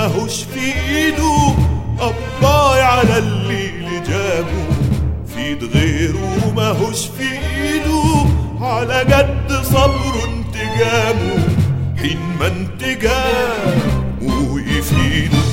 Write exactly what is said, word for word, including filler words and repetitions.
ماهوش في ايده قباي على اللي جابه، في ايد غيره ماهوش في ايده على جد صبره انتجامه، حين ما انتجامه يفيده.